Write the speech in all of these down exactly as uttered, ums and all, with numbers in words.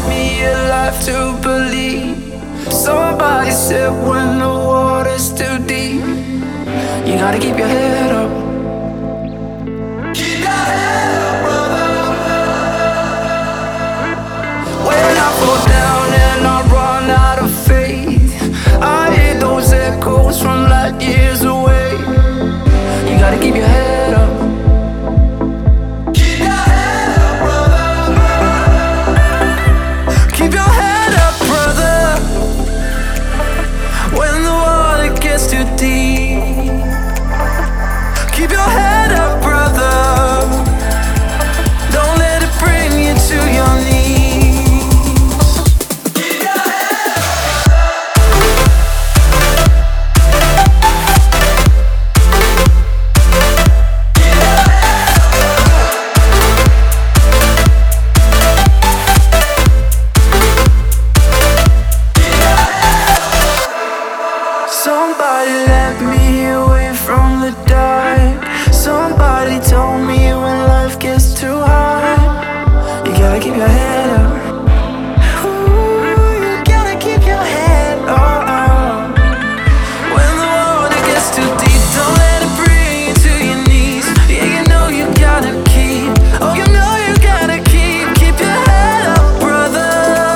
me alive to believe. Somebody said when the water's too deep, you gotta keep your head up. Keep your head up, brother. When I fall down and I run out of faith, I hear those echoes from light years away. You gotta keep your head up. Keep your head up, brother. Keep your head up, brother. When the water gets too deep, keep your head up, brother. Don't let it bring you to your knees. Keep your head up. Somebody let me away from the dark. Somebody told me when life gets too hard, you gotta keep your head up. Ooh, you gotta keep your head up. When the water gets too deep, don't let it bring you to your knees. Yeah, you know you gotta keep. Oh, you know you gotta keep. Keep your head up, brother.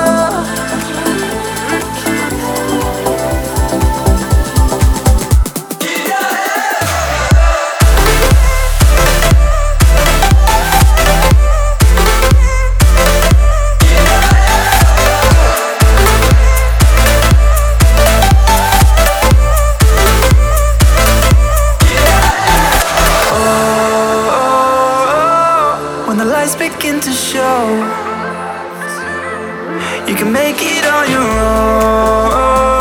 When the lights begin to show, you can make it on your own.